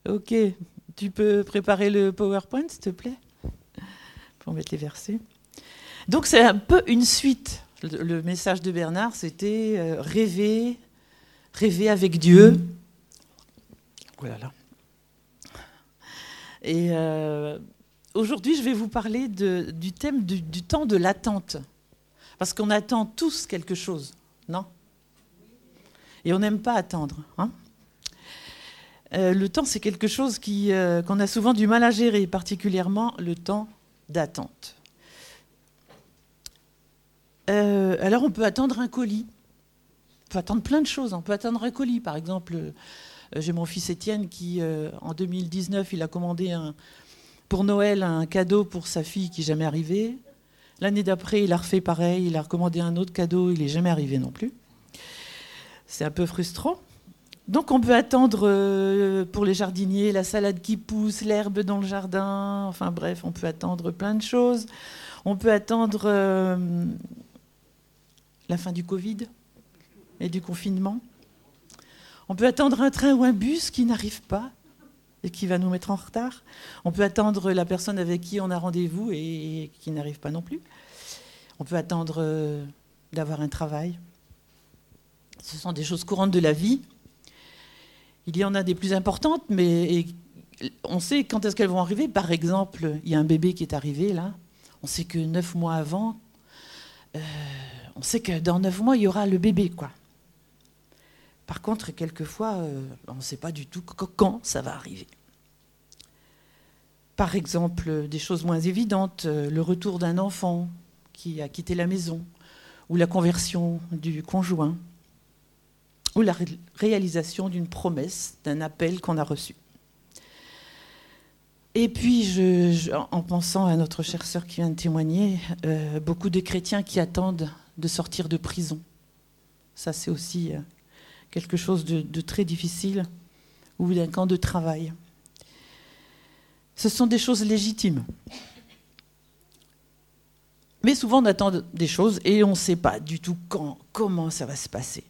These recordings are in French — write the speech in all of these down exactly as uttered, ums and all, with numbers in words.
Ok, tu peux préparer le PowerPoint, s'il te plaît, pour mettre les versets. Donc c'est un peu une suite. Le, le message de Bernard, c'était euh, rêver, rêver avec Dieu. Oh là là. Et euh, aujourd'hui, je vais vous parler de, du thème du, du temps de l'attente. Parce qu'on attend tous quelque chose, non? Et on n'aime pas attendre. Hein. Euh, le temps, c'est quelque chose qui, euh, qu'on a souvent du mal à gérer, particulièrement le temps d'attente. Euh, alors, on peut attendre un colis. On peut attendre plein de choses. On peut attendre un colis. Par exemple, euh, j'ai mon fils Étienne qui, euh, en deux mille dix-neuf, il a commandé un, pour Noël un cadeau pour sa fille qui n'est jamais arrivé. L'année d'après, il a refait pareil. Il a recommandé un autre cadeau. Il n'est jamais arrivé non plus. C'est un peu frustrant. Donc on peut attendre euh, pour les jardiniers la salade qui pousse, l'herbe dans le jardin, enfin bref, on peut attendre plein de choses. On peut attendre euh, la fin du Covid et du confinement. On peut attendre un train ou un bus qui n'arrive pas et qui va nous mettre en retard. On peut attendre la personne avec qui on a rendez-vous et qui n'arrive pas non plus. On peut attendre euh, d'avoir un travail. Ce sont des choses courantes de la vie. Il y en a des plus importantes, mais on sait quand est-ce qu'elles vont arriver. Par exemple, il y a un bébé qui est arrivé, là. On sait que neuf mois avant, euh, on sait que dans neuf mois, il y aura le bébé, quoi. Par contre, quelquefois, euh, on ne sait pas du tout quand ça va arriver. Par exemple, des choses moins évidentes, le retour d'un enfant qui a quitté la maison, ou la conversion du conjoint, ou la ré- réalisation d'une promesse, d'un appel qu'on a reçu. Et puis, je, je, en pensant à notre chère sœur qui vient de témoigner, euh, beaucoup de chrétiens qui attendent de sortir de prison. Ça, c'est aussi euh, quelque chose de, de très difficile, ou d'un camp de travail. Ce sont des choses légitimes. Mais souvent, on attend des choses et on ne sait pas du tout quand, comment ça va se passer.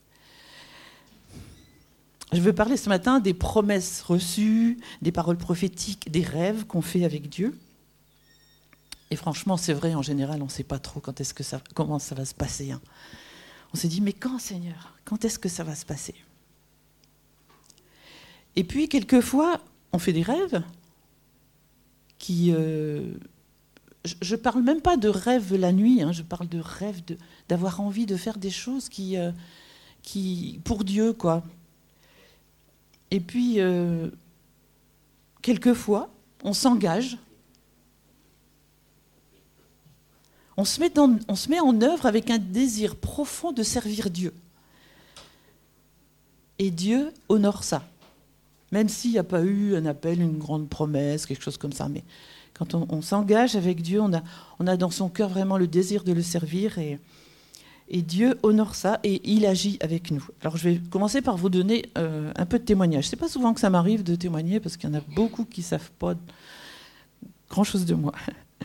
Je veux parler ce matin des promesses reçues, des paroles prophétiques, des rêves qu'on fait avec Dieu. Et franchement, c'est vrai, en général, on ne sait pas trop quand est-ce que ça, comment ça va se passer. Hein. On s'est dit, mais quand, Seigneur? Quand est-ce que ça va se passer? Et puis, quelquefois, on fait des rêves qui... Euh, je ne parle même pas de rêves la nuit, hein, je parle de rêves de, d'avoir envie de faire des choses qui, euh, qui, pour Dieu, quoi. Et puis, euh, quelquefois, on s'engage, on se, met dans, on se met en œuvre avec un désir profond de servir Dieu. Et Dieu honore ça, même s'il n'y a pas eu un appel, une grande promesse, quelque chose comme ça. Mais quand on, on s'engage avec Dieu, on a, on a dans son cœur vraiment le désir de le servir et... Et Dieu honore ça et il agit avec nous. Alors je vais commencer par vous donner euh, un peu de témoignage. C'est pas souvent que ça m'arrive de témoigner parce qu'il y en a beaucoup qui ne savent pas grand-chose de moi.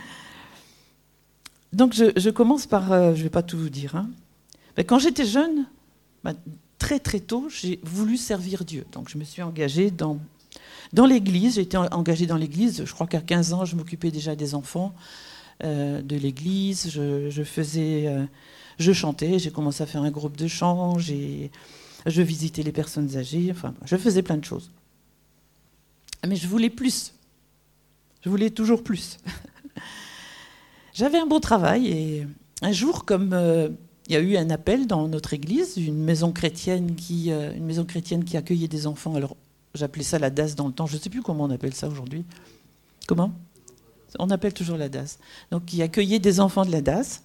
Donc je, je commence par... Euh, je ne vais pas tout vous dire. Hein. Ben, quand j'étais jeune, ben, très très tôt, j'ai voulu servir Dieu. Donc je me suis engagée dans, dans l'église. J'ai été engagée dans l'église. Je crois qu'à quinze ans, je m'occupais déjà des enfants euh, de l'église. Je, je faisais... Euh, Je chantais, j'ai commencé à faire un groupe de chant, j'ai, je visitais les personnes âgées, enfin, je faisais plein de choses. Mais je voulais plus. Je voulais toujours plus. J'avais un beau travail et un jour, comme euh, il y a eu un appel dans notre église, une maison chrétienne qui, euh, une maison chrétienne qui accueillait des enfants, alors j'appelais ça la D A S dans le temps, je ne sais plus comment on appelle ça aujourd'hui. Comment ? On appelle toujours la D A S. Donc, qui accueillait des enfants de la D A S.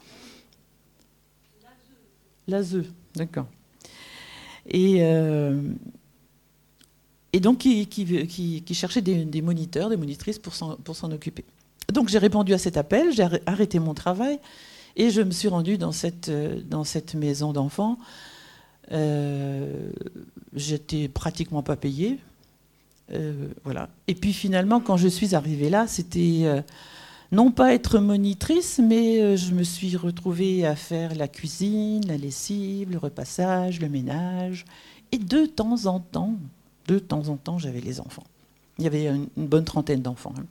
L'A S E, d'accord. Et, euh, et donc, qui, qui, qui, qui cherchait des, des moniteurs, des monitrices pour s'en, pour s'en occuper. Donc, j'ai répondu à cet appel, j'ai arrêté mon travail et je me suis rendue dans cette, dans cette maison d'enfants. Euh, j'étais pratiquement pas payée. Euh, voilà. Et puis, finalement, quand je suis arrivée là, c'était... Euh, non pas être monitrice, mais je me suis retrouvée à faire la cuisine, la lessive, le repassage, le ménage. Et de temps en temps, de temps en temps, j'avais les enfants. Il y avait une, une bonne trentaine d'enfants. Hein.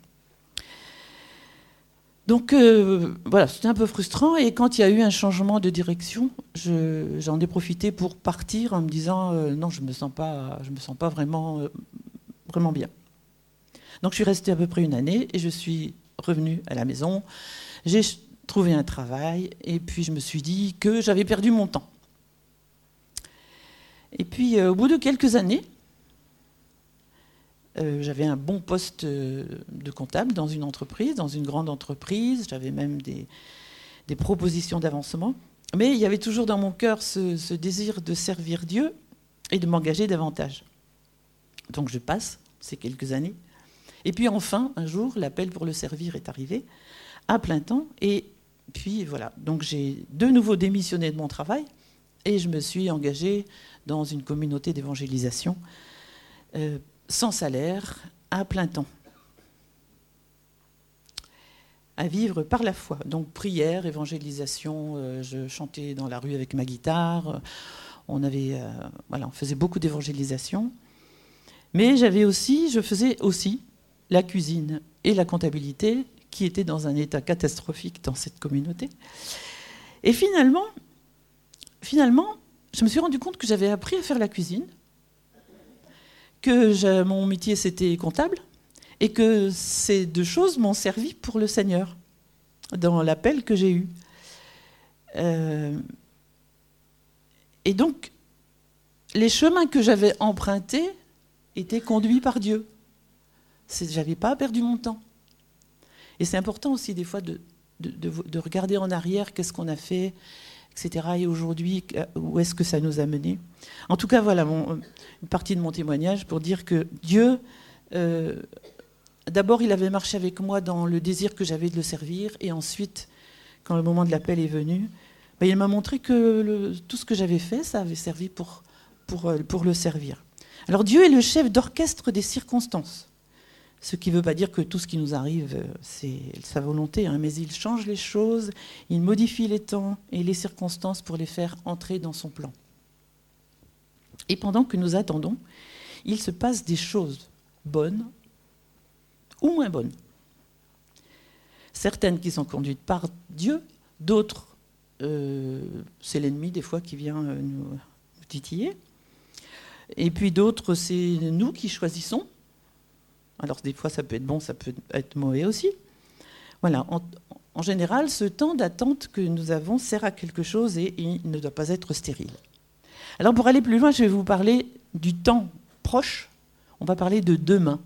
Donc euh, voilà, c'était un peu frustrant. Et quand il y a eu un changement de direction, je, j'en ai profité pour partir en me disant euh, non, je me sens pas, je me sens pas vraiment, euh, vraiment bien. Donc je suis restée à peu près une année et je suis revenue à la maison. J'ai trouvé un travail et puis je me suis dit que j'avais perdu mon temps. Et puis euh, au bout de quelques années, Euh, j'avais un bon poste de comptable dans une entreprise, dans une grande entreprise. J'avais même des, des propositions d'avancement. Mais il y avait toujours dans mon cœur ce, ce désir de servir Dieu et de m'engager davantage. Donc je passe ces quelques années. Et puis enfin, un jour, l'appel pour le servir est arrivé à plein temps. Et puis voilà, donc j'ai de nouveau démissionné de mon travail et je me suis engagée dans une communauté d'évangélisation euh, sans salaire, à plein temps, à vivre par la foi. Donc prière, évangélisation, euh, je chantais dans la rue avec ma guitare, on, avait, euh, voilà, on faisait beaucoup d'évangélisation, mais j'avais aussi, je faisais aussi la cuisine et la comptabilité, qui étaient dans un état catastrophique dans cette communauté. Et finalement, finalement, je me suis rendu compte que j'avais appris à faire la cuisine, que je, mon métier c'était comptable et que ces deux choses m'ont servi pour le Seigneur dans l'appel que j'ai eu. Euh, et donc, les chemins que j'avais empruntés étaient conduits par Dieu. Je n'avais pas perdu mon temps. Et c'est important aussi des fois de, de, de, de regarder en arrière qu'est-ce qu'on a fait, et cetera. Et aujourd'hui, où est-ce que ça nous a menés ? En tout cas, voilà mon, une partie de mon témoignage pour dire que Dieu, euh, d'abord, il avait marché avec moi dans le désir que j'avais de le servir, et ensuite, quand le moment de l'appel est venu, ben, il m'a montré que le, tout ce que j'avais fait, ça avait servi pour, pour, pour le servir. Alors Dieu est le chef d'orchestre des circonstances. Ce qui ne veut pas dire que tout ce qui nous arrive, c'est sa volonté, hein, mais il change les choses, il modifie les temps et les circonstances pour les faire entrer dans son plan. Et pendant que nous attendons, il se passe des choses bonnes ou moins bonnes. Certaines qui sont conduites par Dieu, d'autres, euh, c'est l'ennemi des fois qui vient nous, nous titiller. Et puis d'autres, c'est nous qui choisissons. Alors des fois ça peut être bon, ça peut être mauvais aussi. Voilà, en, en général, ce temps d'attente que nous avons sert à quelque chose et il ne doit pas être stérile. Alors pour aller plus loin, je vais vous parler du temps proche. On va parler de demain.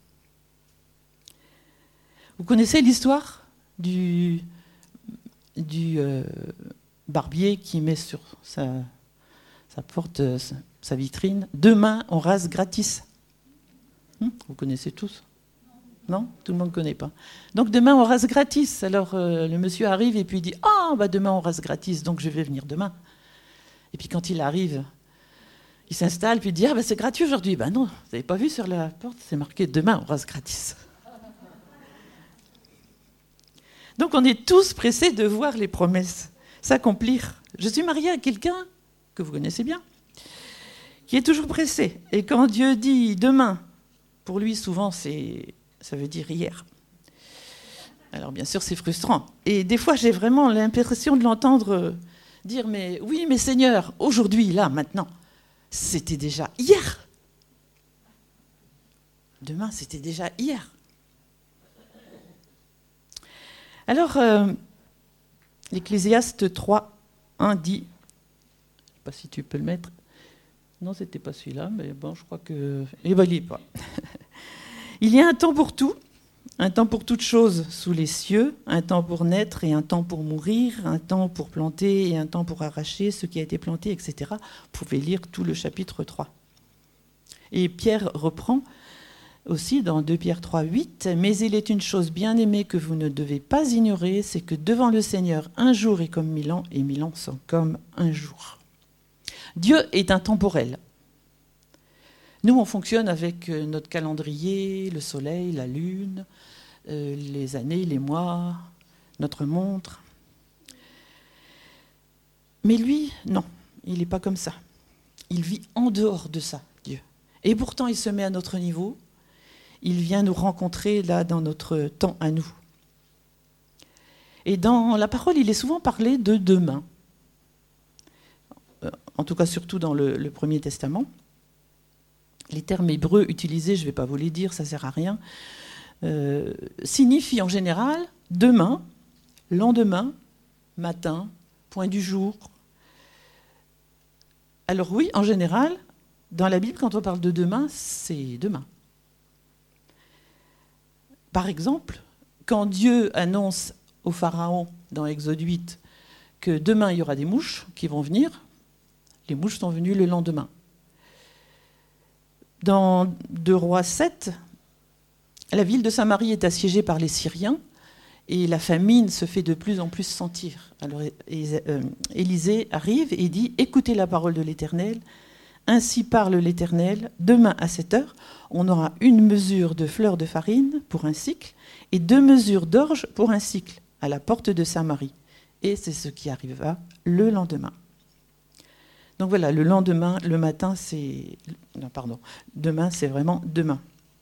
Vous connaissez l'histoire du, du euh, barbier qui met sur sa, sa porte, sa, sa vitrine « Demain, on rase gratis ». Vous connaissez tous ? Non ? Tout le monde ne connaît pas. Donc demain, on rase gratis. Alors euh, le monsieur arrive et puis il dit « Ah, bah, demain, on rase gratis, donc je vais venir demain. » Et puis quand il arrive, il s'installe, puis il dit « Ah, bah, c'est gratuit aujourd'hui. » Ben non, vous n'avez pas vu sur la porte, c'est marqué « Demain, on rase gratis. » Donc on est tous pressés de voir les promesses s'accomplir. Je suis mariée à quelqu'un que vous connaissez bien, qui est toujours pressé. Et quand Dieu dit « Demain », pour lui, souvent, c'est, ça veut dire hier. Alors, bien sûr, c'est frustrant. Et des fois, j'ai vraiment l'impression de l'entendre dire « Mais oui, mais Seigneur, aujourd'hui, là, maintenant, c'était déjà hier. Demain, c'était déjà hier. » Alors, euh, l'Ecclésiaste trois, un dit, je ne sais pas si tu peux le mettre. Non, c'était pas celui-là, mais bon, je crois que... Eh ben, il n'y est pas. Il y a un temps pour tout, un temps pour toute chose sous les cieux, un temps pour naître et un temps pour mourir, un temps pour planter et un temps pour arracher ce qui a été planté, et cetera. Vous pouvez lire tout le chapitre trois. Et Pierre reprend aussi dans deux Pierre trois, huit, « Mais il est une chose bien aimée que vous ne devez pas ignorer, c'est que devant le Seigneur, un jour est comme mille ans, et mille ans sont comme un jour. » Dieu est intemporel. Nous, on fonctionne avec notre calendrier, le soleil, la lune, euh, les années, les mois, notre montre. Mais lui, non, il n'est pas comme ça. Il vit en dehors de ça, Dieu. Et pourtant, il se met à notre niveau. il vient nous rencontrer là dans notre temps à nous. Et dans la parole, il est souvent parlé de demain. En tout cas, surtout dans le, le Premier Testament. Les termes hébreux utilisés, je ne vais pas vous les dire, ça ne sert à rien, euh, signifient en général demain, lendemain, matin, point du jour. Alors oui, en général, dans la Bible, quand on parle de demain, c'est demain. Par exemple, quand Dieu annonce au Pharaon, dans Exode huit, que demain il y aura des mouches qui vont venir, les mouches sont venues le lendemain. Dans deux Rois sept, la ville de Samarie est assiégée par les Syriens et la famine se fait de plus en plus sentir. Alors Élisée arrive et dit « Écoutez la parole de l'Éternel, ainsi parle l'Éternel, demain à cette heure, on aura une mesure de fleur de farine pour un cycle et deux mesures d'orge pour un cycle à la porte de Samarie. » Et c'est ce qui arriva le lendemain. Donc voilà, le lendemain, le matin, c'est... Non, pardon. Demain, c'est vraiment demain.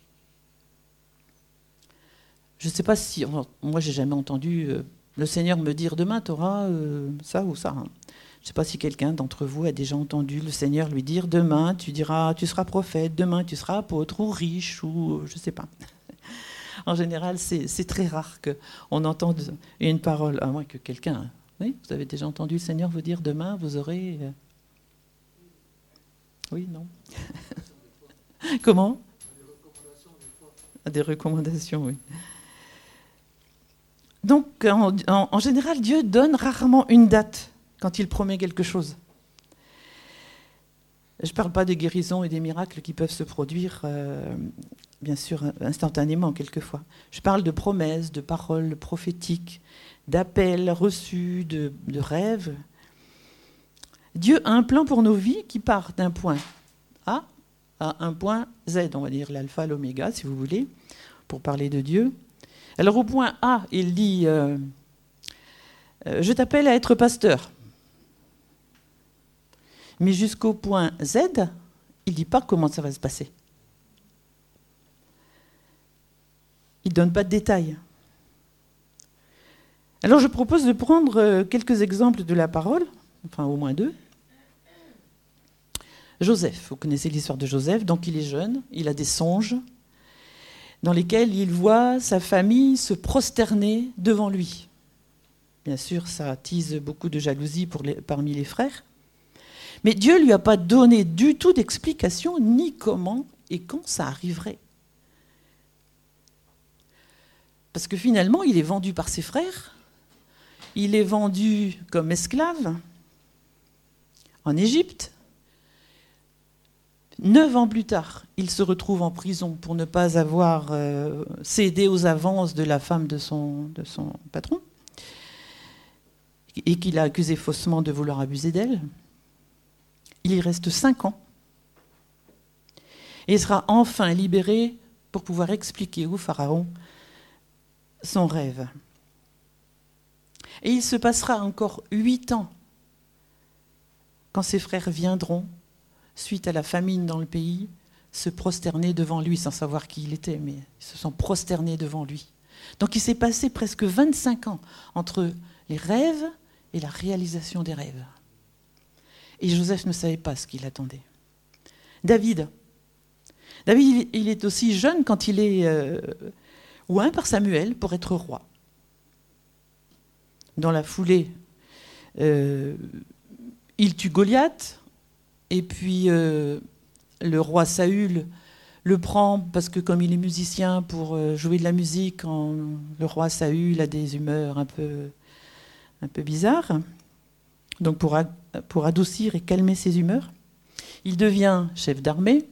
Je ne sais pas si... Moi, j'ai jamais entendu euh, le Seigneur me dire demain, tu auras euh, ça ou ça. Hein. Je ne sais pas si quelqu'un d'entre vous a déjà entendu le Seigneur lui dire demain, tu diras, tu seras prophète, demain, tu seras apôtre ou riche ou je ne sais pas. En général, c'est, c'est très rare qu'on entende une parole, à moins que quelqu'un... Oui, vous avez déjà entendu le Seigneur vous dire demain, vous aurez... Euh, Oui, non. Comment ? Des recommandations, oui. Donc, en, en, en général, Dieu donne rarement une date quand il promet quelque chose. Je ne parle pas des guérisons et des miracles qui peuvent se produire, euh, bien sûr, instantanément, quelquefois. Je parle de promesses, de paroles prophétiques, d'appels reçus, de, de rêves. Dieu a un plan pour nos vies qui part d'un point A à un point Z, on va dire l'alpha, l'oméga, si vous voulez, pour parler de Dieu. Alors au point A, il dit euh, euh, « Je t'appelle à être pasteur ». Mais jusqu'au point Z, il ne dit pas comment ça va se passer. Il ne donne pas de détails. Alors je propose de prendre quelques exemples de la parole, enfin au moins deux. Joseph, vous connaissez l'histoire de Joseph, donc il est jeune, il a des songes dans lesquels il voit sa famille se prosterner devant lui. Bien sûr, ça attise beaucoup de jalousie pour les, parmi les frères, mais Dieu ne lui a pas donné du tout d'explication, ni comment et quand ça arriverait. Parce que finalement, il est vendu par ses frères, il est vendu comme esclave en Égypte. Neuf ans plus tard, il se retrouve en prison pour ne pas avoir euh, cédé aux avances de la femme de son, de son patron et qu'il a accusé faussement de vouloir abuser d'elle. Il y reste cinq ans et il sera enfin libéré pour pouvoir expliquer au Pharaon son rêve. Et il se passera encore huit ans quand ses frères viendront, suite à la famine dans le pays, se prosterner devant lui, sans savoir qui il était, mais ils se sont prosternés devant lui. Donc il s'est passé presque vingt-cinq ans entre les rêves et la réalisation des rêves. Et Joseph ne savait pas ce qu'il attendait. David. David, il est aussi jeune quand il est euh, oint par Samuel pour être roi. Dans la foulée, euh, il tue Goliath, et puis euh, le roi Saül le prend parce que comme il est musicien pour euh, jouer de la musique, en, le roi Saül a des humeurs un peu, un peu bizarres. Donc pour, pour adoucir et calmer ses humeurs, il devient chef d'armée.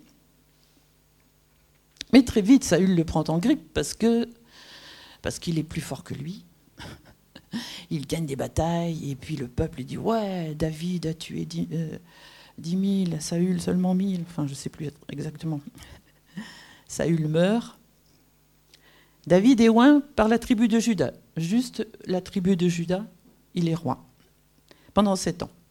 Mais très vite, Saül le prend en grippe parce que, parce qu'il est plus fort que lui. Il gagne des batailles et puis le peuple lui dit « Ouais, David a tué dix, euh, dix mille, Saül seulement mille. » Enfin, je ne sais plus exactement. Saül meurt. David est oint par la tribu de Juda. Juste la tribu de Juda, il est roi. Pendant sept ans.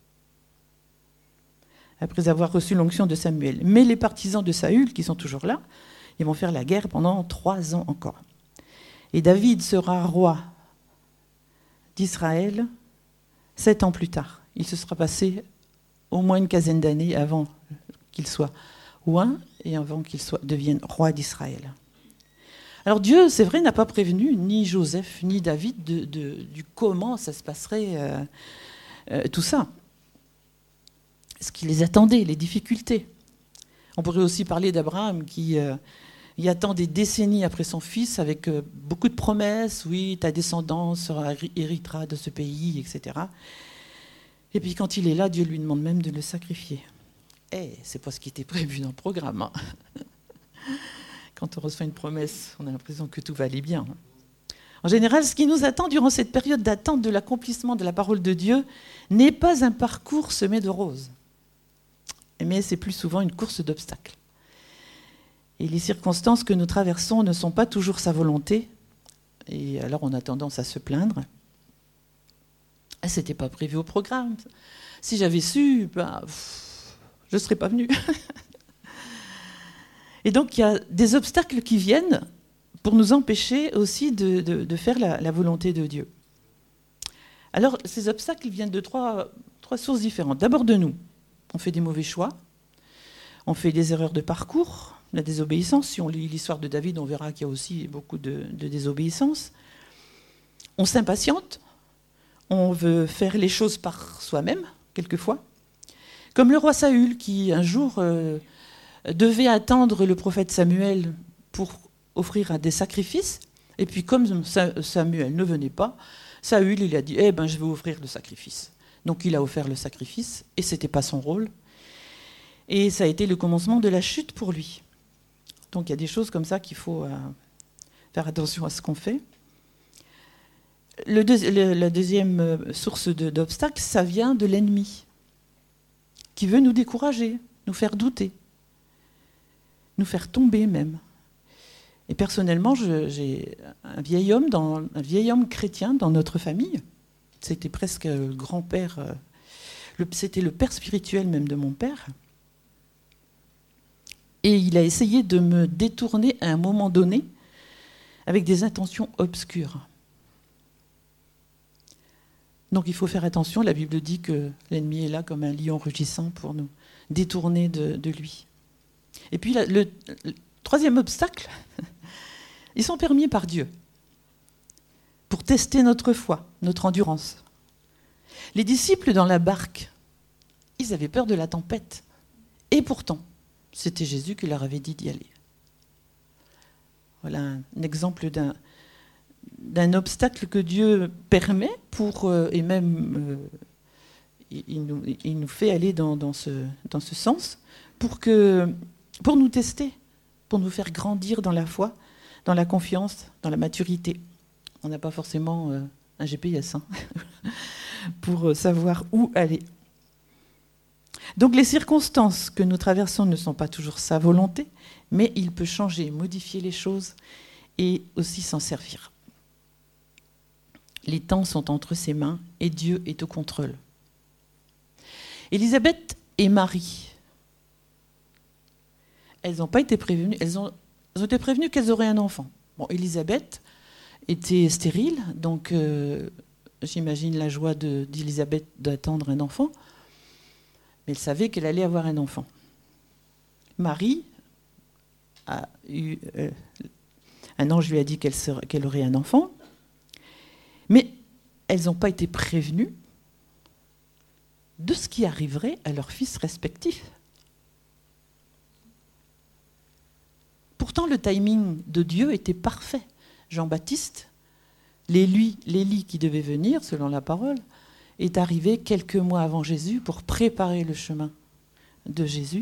Après avoir reçu l'onction de Samuel. Mais les partisans de Saül, qui sont toujours là, Ils vont faire la guerre pendant trois ans encore. Et David sera roi d'Israël sept ans plus tard. Il se sera passé au moins une quinzaine d'années avant qu'il soit roi et avant qu'il soit, devienne roi d'Israël. Alors Dieu, c'est vrai, n'a pas prévenu ni Joseph ni David de, de, du comment ça se passerait, euh, euh, tout ça. Ce qui les attendait, les difficultés. On pourrait aussi parler d'Abraham qui euh, y attend des décennies après son fils avec euh, beaucoup de promesses. Oui, ta descendance héritera de ce pays, et cetera. Et puis quand il est là, Dieu lui demande même de le sacrifier. Eh, c'est pas ce qui était prévu dans le programme. Hein. Quand on reçoit une promesse, on a l'impression que tout va aller bien. En général, ce qui nous attend durant cette période d'attente de l'accomplissement de la parole de Dieu n'est pas un parcours semé de roses, mais c'est plus souvent une course d'obstacles. Et les circonstances que nous traversons ne sont pas toujours sa volonté, et alors on a tendance à se plaindre. Ah, c'était pas prévu au programme. Si j'avais su, bah, pff, je ne serais pas venue. Et donc, il y a des obstacles qui viennent pour nous empêcher aussi de, de, de faire la, la volonté de Dieu. Alors, ces obstacles viennent de trois, trois sources différentes. D'abord de nous. On fait des mauvais choix. On fait des erreurs de parcours, la désobéissance. Si on lit l'histoire de David, on verra qu'il y a aussi beaucoup de, de désobéissance. On s'impatiente. On veut faire les choses par soi-même, quelquefois. Comme le roi Saül, qui un jour euh, devait attendre le prophète Samuel pour offrir des sacrifices. Et puis comme Samuel ne venait pas, Saül il a dit eh ben, « je vais offrir le sacrifice ». Donc il a offert le sacrifice, et ce n'était pas son rôle. Et ça a été le commencement de la chute pour lui. Donc il y a des choses comme ça qu'il faut euh, faire attention à ce qu'on fait. Le deux, le, la deuxième source de, d'obstacle, ça vient de l'ennemi, qui veut nous décourager, nous faire douter, nous faire tomber même. Et personnellement, je, j'ai un vieil homme, dans, un vieil homme chrétien dans notre famille. C'était presque le grand-père, le, c'était le père spirituel même de mon père. Et il a essayé de me détourner à un moment donné avec des intentions obscures. Donc il faut faire attention, la Bible dit que l'ennemi est là comme un lion rugissant pour nous détourner de, de lui. Et puis le, le, le troisième obstacle, ils sont permis par Dieu pour tester notre foi, notre endurance. Les disciples dans la barque, ils avaient peur de la tempête. Et pourtant, c'était Jésus qui leur avait dit d'y aller. Voilà un, un exemple d'un... d'un obstacle que Dieu permet pour, euh, et même euh, il, nous, il nous fait aller dans, dans, ce, dans ce sens pour, que, pour nous tester, pour nous faire grandir dans la foi, dans la confiance, dans la maturité. On n'a pas forcément euh, un G P S hein, pour savoir où aller. Donc les circonstances que nous traversons ne sont pas toujours sa volonté, mais il peut changer, modifier les choses et aussi s'en servir. Les temps sont entre ses mains et Dieu est au contrôle. Élisabeth et Marie, elles n'ont pas été prévenues, elles ont, elles ont été prévenues qu'elles auraient un enfant. Bon, Élisabeth était stérile, donc euh, j'imagine la joie de, d'Élisabeth d'attendre un enfant, mais elle savait qu'elle allait avoir un enfant. Marie a eu, euh, un ange lui a dit qu'elle, serait, qu'elle aurait un enfant, mais elles n'ont pas été prévenues de ce qui arriverait à leurs fils respectifs. Pourtant, le timing de Dieu était parfait. Jean-Baptiste, l'Élie, l'Élie qui devait venir, selon la parole, est arrivé quelques mois avant Jésus pour préparer le chemin de Jésus.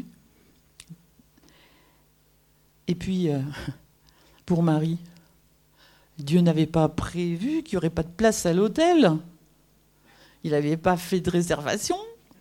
Et puis, euh, pour Marie, Dieu n'avait pas prévu qu'il n'y aurait pas de place à l'hôtel. Il n'avait pas fait de réservation.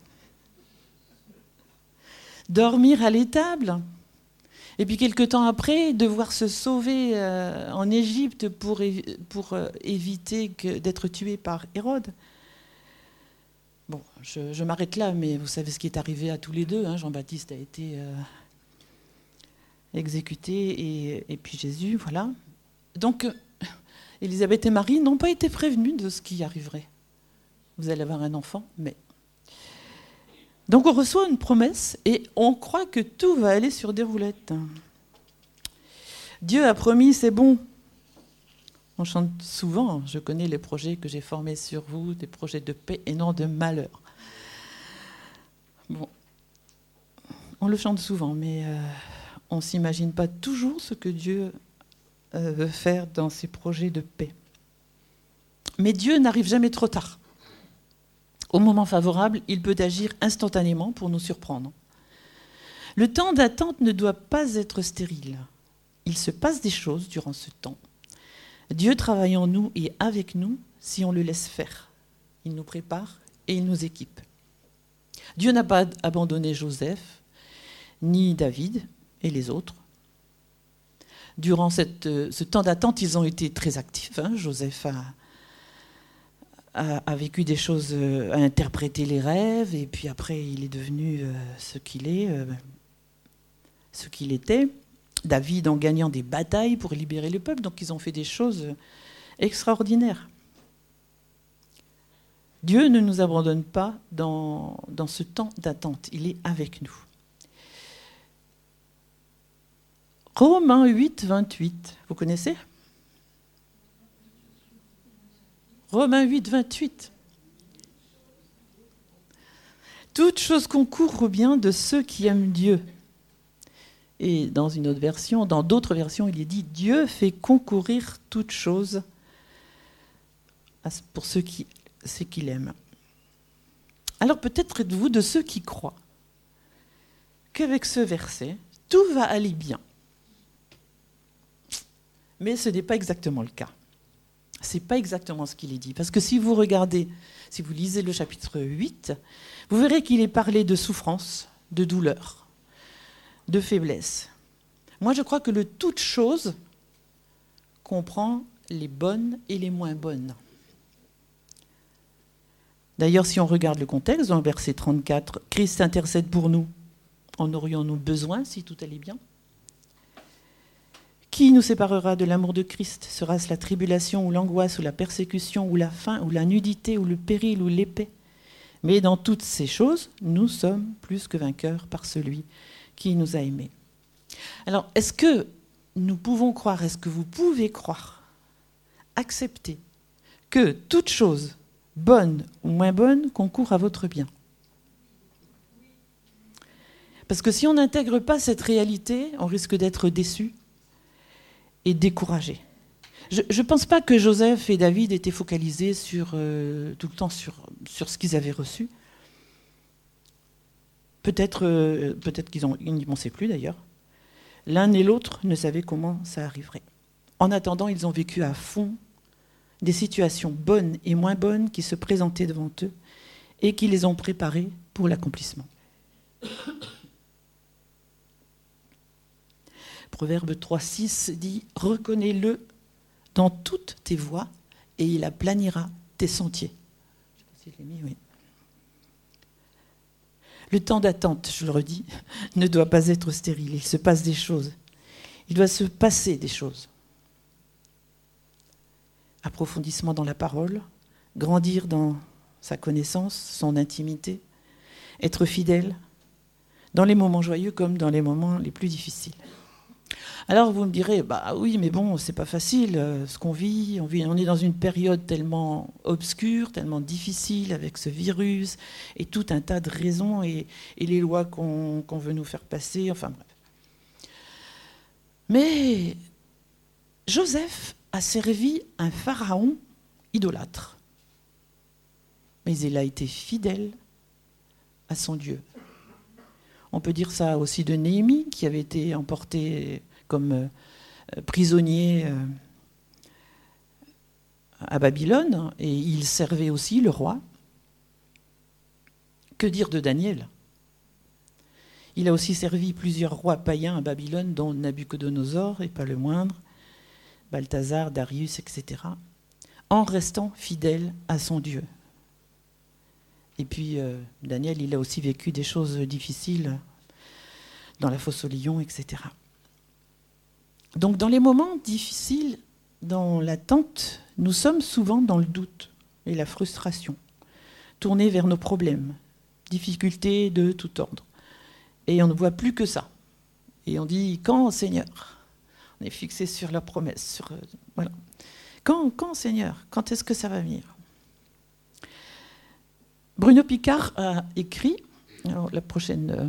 Dormir à l'étable. Et puis, quelque temps après, devoir se sauver euh, en Égypte pour, évi- pour euh, éviter que, d'être tué par Hérode. Bon, je, je m'arrête là, mais vous savez ce qui est arrivé à tous les deux. Hein. Jean-Baptiste a été, euh, exécutés, et, et puis Jésus, voilà. Donc, Élisabeth et Marie n'ont pas été prévenues de ce qui arriverait. Vous allez avoir un enfant, mais... Donc on reçoit une promesse et on croit que tout va aller sur des roulettes. Dieu a promis, c'est bon. On chante souvent, je connais les projets que j'ai formés sur vous, des projets de paix et non de malheur. Bon, on le chante souvent, mais euh, on ne s'imagine pas toujours ce que Dieu euh, veut faire dans ses projets de paix. Mais Dieu n'arrive jamais trop tard. Au moment favorable, il peut agir instantanément pour nous surprendre. Le temps d'attente ne doit pas être stérile. Il se passe des choses durant ce temps. Dieu travaille en nous et avec nous si on le laisse faire. Il nous prépare et il nous équipe. Dieu n'a pas abandonné Joseph, ni David et les autres. Durant cette, ce temps d'attente, ils ont été très actifs. Hein. Joseph a, a, a vécu des choses, a interprété les rêves, et puis après, il est devenu euh, ce qu'il est, euh, ce qu'il était. David en gagnant des batailles pour libérer le peuple. Donc ils ont fait des choses extraordinaires. Dieu ne nous abandonne pas dans, dans ce temps d'attente. Il est avec nous. Romains huit, vingt-huit. Vous connaissez ? Romains huit, vingt-huit. Toute chose concourt au bien de ceux qui aiment Dieu. Et dans une autre version, dans d'autres versions, il est dit « Dieu fait concourir toutes choses pour ceux qui, ceux qui l'aiment ». Alors peut-être êtes-vous de ceux qui croient qu'avec ce verset, tout va aller bien. Mais ce n'est pas exactement le cas. Ce n'est pas exactement ce qu'il est dit. Parce que si vous regardez, si vous lisez le chapitre huit, vous verrez qu'il est parlé de souffrance, de douleur, de faiblesse. Moi, je crois que le toute chose comprend les bonnes et les moins bonnes. D'ailleurs, si on regarde le contexte, dans le verset trente-quatre, « Christ intercède pour nous. En aurions-nous besoin si tout allait bien ? Qui nous séparera de l'amour de Christ ? Sera-ce la tribulation ou l'angoisse ou la persécution ou la faim ou la nudité ou le péril ou l'épée ? Mais dans toutes ces choses, nous sommes plus que vainqueurs par celui qui nous a aimés. » Alors, est-ce que nous pouvons croire, est-ce que vous pouvez croire, accepter que toute chose, bonne ou moins bonne, concourt à votre bien ? Parce que si on n'intègre pas cette réalité, on risque d'être déçu et découragé. Je ne pense pas que Joseph et David étaient focalisés sur, euh, tout le temps sur, sur ce qu'ils avaient reçu. Peut-être, euh, peut-être qu'ils ont, ils n'y pensaient plus d'ailleurs. L'un et l'autre ne savaient comment ça arriverait. En attendant, ils ont vécu à fond des situations bonnes et moins bonnes qui se présentaient devant eux et qui les ont préparés pour l'accomplissement. Proverbe trois, six dit « Reconnais-le dans toutes tes voies et il aplanira tes sentiers. » Je ne sais pas si je l'ai mis, oui. Le temps d'attente, je le redis, ne doit pas être stérile. Il se passe des choses. Il doit se passer des choses. Approfondissement dans la parole, grandir dans sa connaissance, son intimité, être fidèle, dans les moments joyeux comme dans les moments les plus difficiles. Alors vous me direz, bah oui, mais bon, c'est pas facile, euh, ce qu'on vit, on vit, on est dans une période tellement obscure, tellement difficile, avec ce virus, et tout un tas de raisons, et, et les lois qu'on, qu'on veut nous faire passer, enfin bref. Mais Joseph a servi un pharaon idolâtre, mais il a été fidèle à son Dieu. On peut dire ça aussi de Néhémie, qui avait été emporté comme euh, prisonnier euh, à Babylone, et il servait aussi le roi. Que dire de Daniel ? Il a aussi servi plusieurs rois païens à Babylone, dont Nabuchodonosor, et pas le moindre, Balthazar, Darius, et cetera, en restant fidèle à son Dieu. Et puis, euh, Daniel, il a aussi vécu des choses difficiles dans la fosse aux lions, et cetera. Donc dans les moments difficiles, dans l'attente, nous sommes souvent dans le doute et la frustration, tournés vers nos problèmes, difficultés de tout ordre. Et on ne voit plus que ça. Et on dit, quand, Seigneur ? On est fixé sur la promesse. Sur, euh, voilà. Quand, quand, Seigneur ? Quand est-ce que ça va venir ? Bruno Picard a écrit, alors la prochaine... Euh,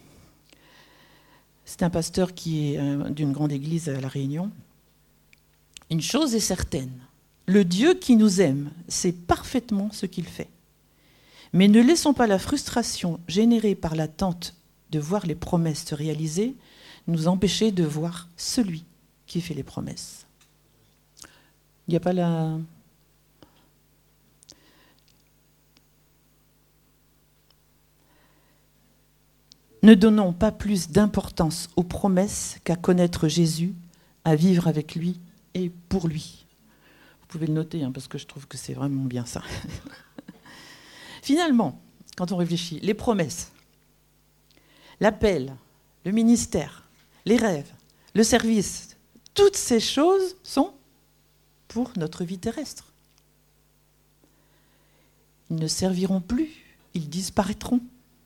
c'est un pasteur qui est euh, d'une grande église à La Réunion. Une chose est certaine, le Dieu qui nous aime sait parfaitement ce qu'il fait. Mais ne laissons pas la frustration générée par l'attente de voir les promesses se réaliser nous empêcher de voir celui qui fait les promesses. Il n'y a pas la... Ne donnons pas plus d'importance aux promesses qu'à connaître Jésus, à vivre avec lui et pour lui. Vous pouvez le noter, hein, parce que je trouve que c'est vraiment bien ça. Finalement, quand on réfléchit, les promesses, l'appel, le ministère, les rêves, le service, toutes ces choses sont pour notre vie terrestre. Ils ne serviront plus, ils disparaîtront.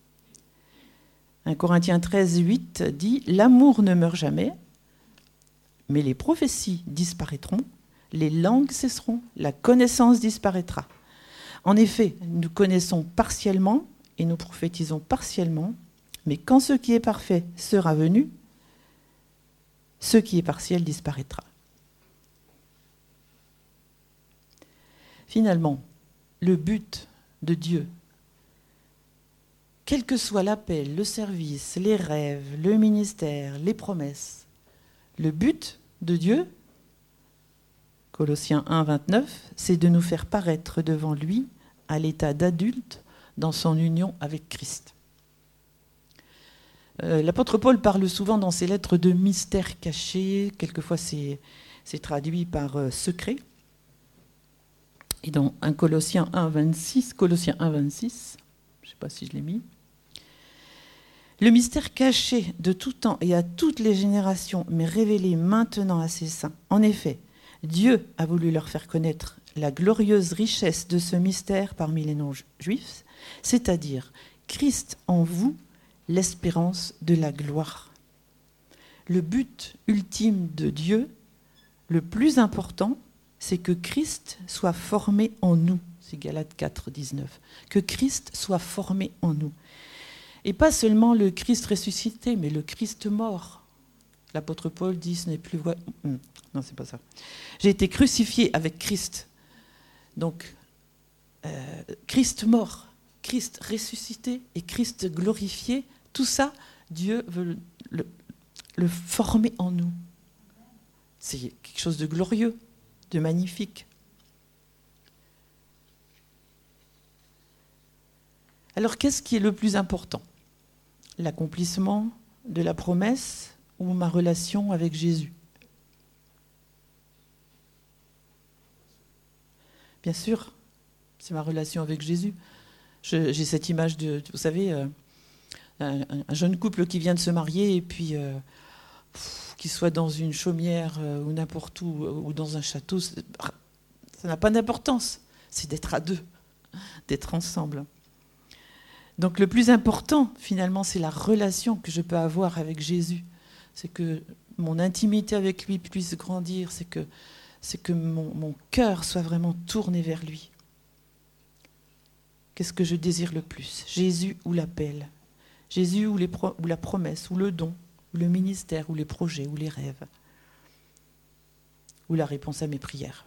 un Corinthiens treize, huit dit « L'amour ne meurt jamais, mais les prophéties disparaîtront, les langues cesseront, la connaissance disparaîtra. » En effet, nous connaissons partiellement et nous prophétisons partiellement, mais quand ce qui est parfait sera venu, ce qui est partiel disparaîtra. Finalement, le but de Dieu, quel que soit l'appel, le service, les rêves, le ministère, les promesses, le but de Dieu, Colossiens un, vingt-neuf, c'est de nous faire paraître devant lui à l'état d'adulte dans son union avec Christ. Euh, l'apôtre Paul parle souvent dans ses lettres de mystère caché, quelquefois c'est, c'est traduit par euh, secret. Et dans un Colossiens un, vingt-six, Colossiens un, vingt-six, je ne sais pas si je l'ai mis, le mystère caché de tout temps et à toutes les générations, mais révélé maintenant à ses saints. En effet, Dieu a voulu leur faire connaître la glorieuse richesse de ce mystère parmi les non-juifs, c'est-à-dire Christ en vous, l'espérance de la gloire. Le but ultime de Dieu, le plus important, c'est que Christ soit formé en nous. C'est Galates quatre, dix-neuf. Que Christ soit formé en nous. Et pas seulement le Christ ressuscité, mais le Christ mort. L'apôtre Paul dit, ce n'est plus... Non, c'est pas ça. J'ai été crucifié avec Christ. Donc, euh, Christ mort, Christ ressuscité et Christ glorifié, tout ça, Dieu veut le, le, le former en nous. C'est quelque chose de glorieux, de magnifique. Alors, qu'est-ce qui est le plus important ? L'accomplissement de la promesse ou ma relation avec Jésus ? Bien sûr, c'est ma relation avec Jésus. Je, j'ai cette image de, vous savez, euh, un, un jeune couple qui vient de se marier et puis euh, pff, qu'il soit dans une chaumière euh, ou n'importe où, ou dans un château, ça n'a pas d'importance. C'est d'être à deux, d'être ensemble. Donc le plus important, finalement, c'est la relation que je peux avoir avec Jésus. C'est que mon intimité avec lui puisse grandir, c'est que, c'est que mon, mon cœur soit vraiment tourné vers lui. Qu'est-ce que je désire le plus ? Jésus ou l'appel ? Jésus ou, les pro- ou la promesse, ou le don, ou le ministère, ou les projets, ou les rêves, ou la réponse à mes prières.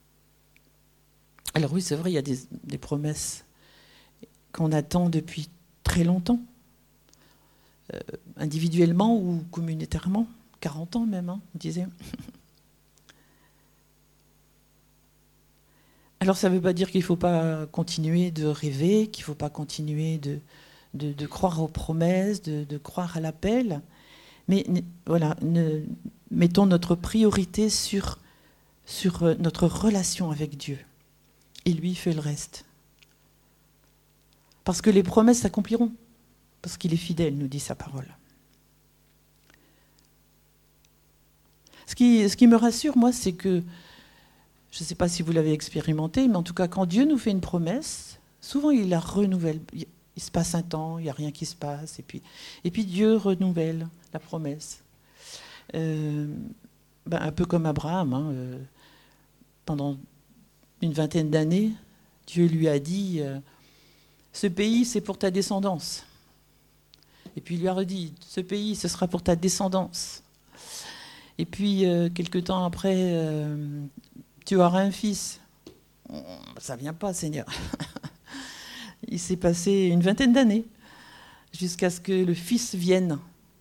Alors oui, c'est vrai, il y a des, des promesses qu'on attend depuis très longtemps, euh, individuellement ou communautairement, quarante ans même, hein, on disait. Alors ça ne veut pas dire qu'il ne faut pas continuer de rêver, qu'il ne faut pas continuer de, de, de croire aux promesses, de, de croire à l'appel, mais voilà, ne, mettons notre priorité sur, sur notre relation avec Dieu. Et lui fait le reste. Parce que les promesses s'accompliront. Parce qu'il est fidèle, nous dit sa parole. Ce qui, ce qui me rassure, moi, c'est que, je ne sais pas si vous l'avez expérimenté, mais en tout cas, quand Dieu nous fait une promesse, souvent il la renouvelle. Il se passe un temps, il n'y a rien qui se passe, et puis, et puis Dieu renouvelle la promesse. Euh, ben, un peu comme Abraham, hein, euh, pendant une vingtaine d'années, Dieu lui a dit euh, « Ce pays, c'est pour ta descendance ». Et puis il lui a redit « Ce pays, ce sera pour ta descendance ». Et puis, euh, quelque temps après, euh, tu auras un fils. Ça ne vient pas, Seigneur. Il s'est passé une vingtaine d'années jusqu'à ce que le fils vienne.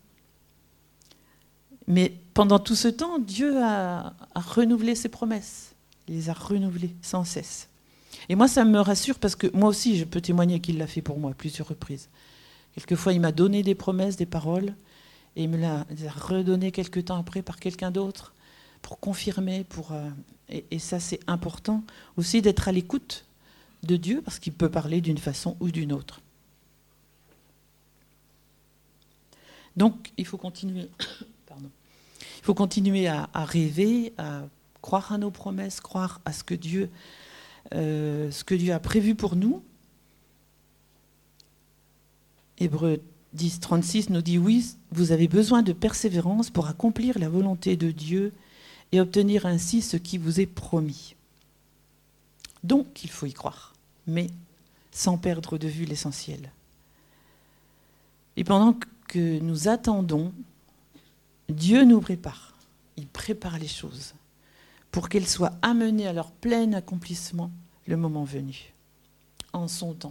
Mais pendant tout ce temps, Dieu a, a renouvelé ses promesses. Il les a renouvelées sans cesse. Et moi, ça me rassure parce que moi aussi, je peux témoigner qu'il l'a fait pour moi à plusieurs reprises. Quelquefois, il m'a donné des promesses, des paroles, et il me l'a redonné quelque temps après par quelqu'un d'autre pour confirmer. Pour, euh, et, et ça, c'est important aussi d'être à l'écoute de Dieu parce qu'il peut parler d'une façon ou d'une autre. Donc, il faut continuer, pardon, il faut continuer à, à rêver, à croire à nos promesses, croire à ce que Dieu, euh, ce que Dieu a prévu pour nous. Hébreux dix, trente-six nous dit « Oui, vous avez besoin de persévérance pour accomplir la volonté de Dieu et obtenir ainsi ce qui vous est promis. » Donc, il faut y croire, mais sans perdre de vue l'essentiel. Et pendant que nous attendons, Dieu nous prépare. Il prépare les choses pour qu'elles soient amenées à leur plein accomplissement le moment venu, en son temps.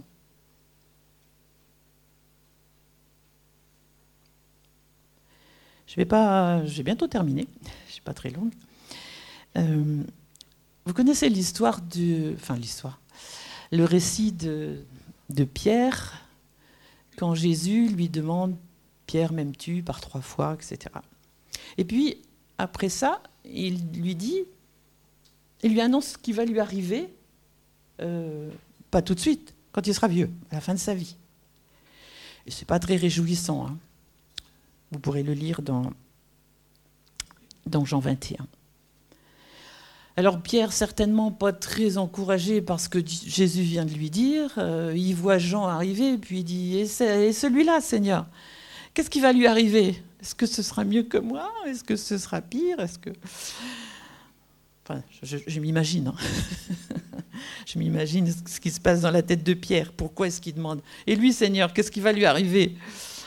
Je vais pas, j'ai bientôt terminé, je suis pas très longue. Euh, vous connaissez l'histoire de, enfin l'histoire, le récit de, de Pierre, quand Jésus lui demande « Pierre, m'aimes-tu » par trois fois, et cetera. Et puis, après ça, il lui dit, il lui annonce ce qui va lui arriver, euh, pas tout de suite, quand il sera vieux, à la fin de sa vie. Et c'est pas très réjouissant, hein. Vous pourrez le lire dans, dans Jean vingt et un. Alors Pierre, certainement pas très encouragé par ce que Jésus vient de lui dire, euh, il voit Jean arriver et puis il dit « Et, et celui-là, Seigneur, qu'est-ce qui va lui arriver? Est-ce que ce sera mieux que moi? Est-ce que ce sera pire? Est-ce que... » Enfin, je, je m'imagine. Hein. Je m'imagine ce qui se passe dans la tête de Pierre. Pourquoi est-ce qu'il demande « Et lui, Seigneur, qu'est-ce qui va lui arriver ?»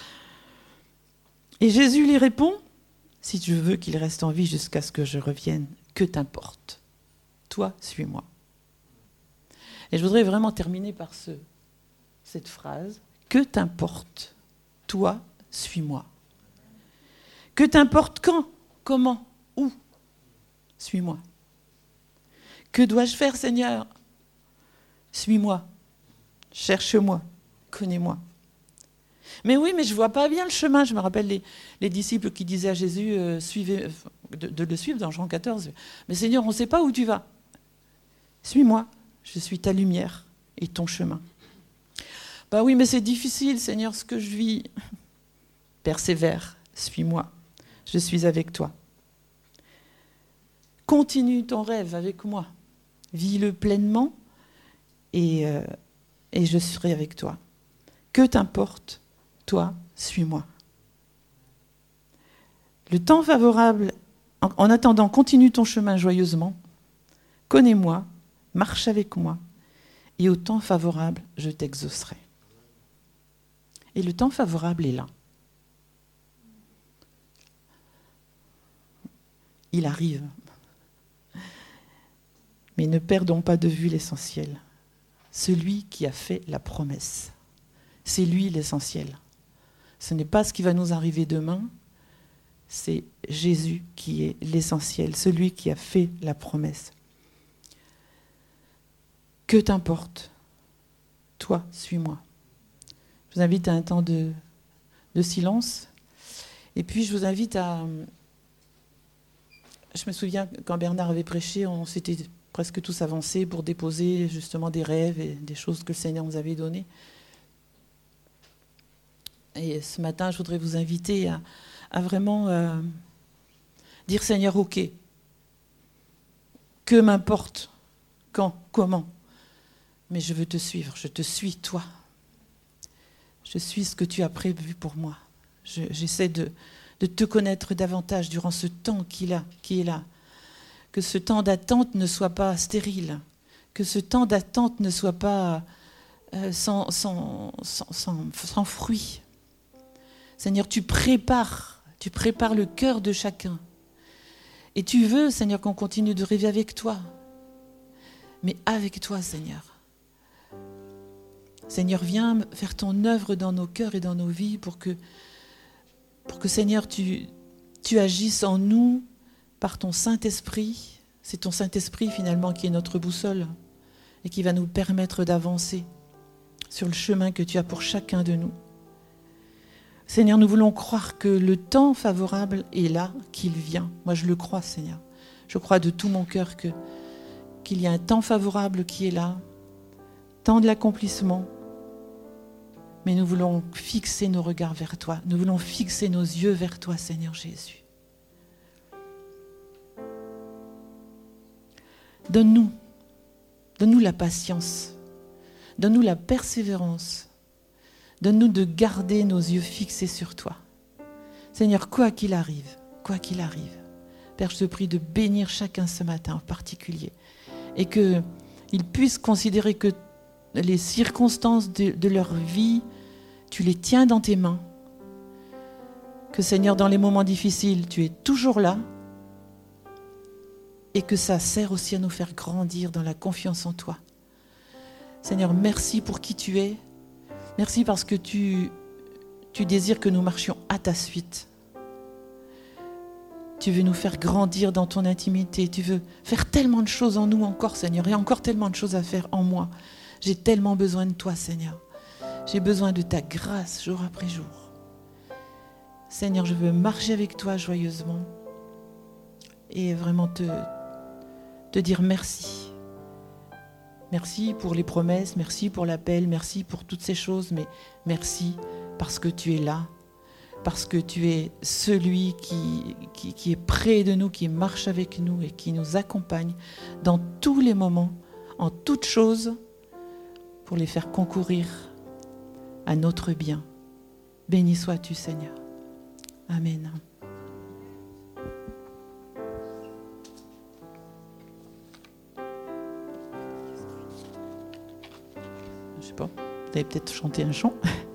Et Jésus lui répond, « Si tu veux qu'il reste en vie jusqu'à ce que je revienne, que t'importe? Toi, suis-moi. » Et je voudrais vraiment terminer par ce, cette phrase, « Que t'importe? Toi, suis-moi. » Que t'importe quand? Comment? Où? Suis-moi. Que dois-je faire, Seigneur? Suis-moi. Cherche-moi. Connais-moi. Mais oui, mais je ne vois pas bien le chemin. Je me rappelle les, les disciples qui disaient à Jésus euh, suivez, de, de le suivre dans Jean quatorze. Mais Seigneur, on ne sait pas où tu vas. Suis-moi, je suis ta lumière et ton chemin. Bah oui, mais c'est difficile, Seigneur, ce que je vis. Persévère, suis-moi, je suis avec toi. Continue ton rêve avec moi. Vis-le pleinement et, euh, et je serai avec toi. Que t'importe? Toi, suis-moi. Le temps favorable, en, en attendant, continue ton chemin joyeusement. Connais-moi, marche avec moi, et au temps favorable, je t'exaucerai. Et le temps favorable est là. Il arrive. Mais ne perdons pas de vue l'essentiel. Celui qui a fait la promesse. C'est lui l'essentiel. Ce n'est pas ce qui va nous arriver demain, c'est Jésus qui est l'essentiel, celui qui a fait la promesse. Que t'importe? Toi, suis-moi. Je vous invite à un temps de, de silence. Et puis je vous invite à... Je me souviens, quand Bernard avait prêché, on s'était presque tous avancés pour déposer justement des rêves et des choses que le Seigneur nous avait données. Et ce matin, je voudrais vous inviter à, à vraiment euh, Dire Seigneur, ok, que m'importe, quand, comment, mais je veux te suivre, je te suis toi. Je suis ce que tu as prévu pour moi. Je, j'essaie de, de te connaître davantage durant ce temps qu'il a, qui est là. Que ce temps d'attente ne soit pas stérile, que ce temps d'attente ne soit pas euh, sans, sans, sans, sans, sans fruit. Seigneur, tu prépares, tu prépares le cœur de chacun. Et tu veux, Seigneur, qu'on continue de rêver avec toi. Mais avec toi, Seigneur. Seigneur, viens faire ton œuvre dans nos cœurs et dans nos vies pour que, pour que Seigneur, tu, tu agisses en nous par ton Saint-Esprit. C'est ton Saint-Esprit, finalement, qui est notre boussole et qui va nous permettre d'avancer sur le chemin que tu as pour chacun de nous. Seigneur, nous voulons croire que le temps favorable est là, qu'il vient. Moi, je le crois, Seigneur. Je crois de tout mon cœur que, qu'il y a un temps favorable qui est là, temps de l'accomplissement. Mais nous voulons fixer nos regards vers toi. Nous voulons fixer nos yeux vers toi, Seigneur Jésus. Donne-nous, donne-nous la patience. Donne-nous la persévérance. Donne-nous de garder nos yeux fixés sur toi. Seigneur, quoi qu'il arrive, quoi qu'il arrive, Père, je te prie de bénir chacun ce matin en particulier et qu'ils puissent considérer que les circonstances de, de leur vie, tu les tiens dans tes mains. Que Seigneur, dans les moments difficiles, tu es toujours là et que ça sert aussi à nous faire grandir dans la confiance en toi. Seigneur, merci pour qui tu es. Merci parce que tu, tu désires que nous marchions à ta suite. Tu veux nous faire grandir dans ton intimité. Tu veux faire tellement de choses en nous encore, Seigneur. Il y a encore tellement de choses à faire en moi. J'ai tellement besoin de toi, Seigneur. J'ai besoin de ta grâce jour après jour. Seigneur, je veux marcher avec toi joyeusement et vraiment te, te dire merci. Merci pour les promesses, merci pour l'appel, merci pour toutes ces choses, mais merci parce que tu es là, parce que tu es celui qui, qui, qui est près de nous, qui marche avec nous et qui nous accompagne dans tous les moments, en toutes choses, pour les faire concourir à notre bien. Béni sois-tu, Seigneur. Amen. Je sais pas, vous allez peut-être chanter un chant.